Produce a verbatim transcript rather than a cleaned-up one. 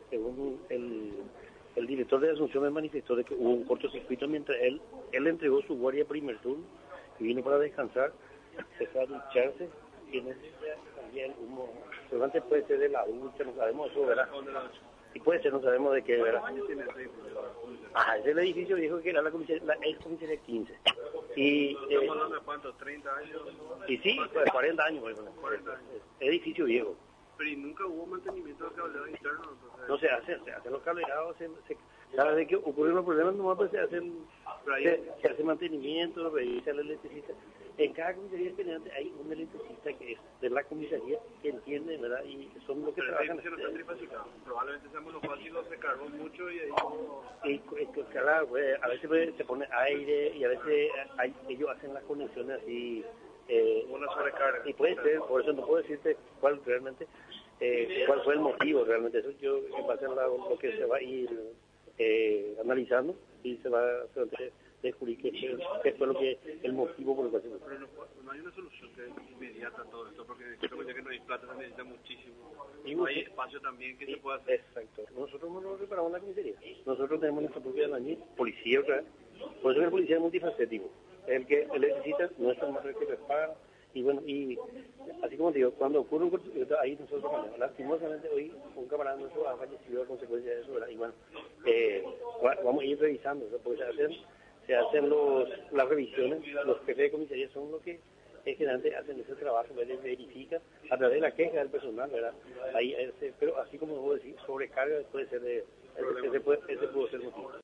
según el, el director de Asunción me manifestó de que hubo un cortocircuito mientras él, él entregó su guardia primer turno y vino para descansar, se fue a ducharse, y en ese día también el humo, seguramente puede ser de la ducha, no sabemos eso, ¿verdad? Y puede ser, no sabemos de qué, ¿verdad? Ah, ese es el edificio viejo que era la comisaría, la ex comisaría quince. Y, ¿Estamos eh, hablando de cuántos? ¿treinta años? y sí, pues cuarenta años, pues, cuarenta años. edificio viejo. Pero y nunca hubo mantenimiento del cableado interno. Entonces... No se hace, se hacen los cableados, se, se, cada vez que ocurren los problemas nomás pues se hacen, se, se hace mantenimiento, revisa el electricista. En cada comisaría expediente hay un electricista que es de la comisaría que entiende, ¿verdad? Y son los que pero trabajan. Pero no está trifascado. Probablemente seamos los fáciles, se cargó mucho y ahí no... Y, y, claro, pues, a veces pues, se pone aire y a veces hay, ellos hacen las conexiones así. Eh, una sobrecarga. Y puede ser, por eso no puedo decirte cuál realmente, eh, cuál fue el motivo realmente. Eso yo, en base a la, lo que se va a ir eh, analizando y se va a descubrir qué fue, qué fue lo que, el motivo por el cual se fue. Pero no, no hay una solución que es inmediata a todo esto, porque creo que ya que no hay plata se necesita muchísimo. Y no hay espacio también que se pueda hacer. Exacto. Nosotros no nos reparamos la comisaría. Nosotros tenemos nuestra propia albañil, policía otra vez. Por eso el policía es multifacético. El que necesita nuestra mujer que repara. Y bueno, y así como te digo, cuando ocurre un cortocircuito, ahí nosotros cambiamos. Lastimosamente hoy un camarada nuestro ha fallecido a consecuencia de eso, ¿verdad? Y bueno, eh, vamos a ir revisando, ¿no? Porque se hacen, se hacen los, las revisiones, los jefes de comisaría son los que es generalmente hacen ese trabajo, ¿verdad? Verifican a través de la queja del personal, ¿verdad? Ahí, ese, pero así como vos decís, sobrecarga puede ser de, ese, ese, puede, ese puede ser motivo.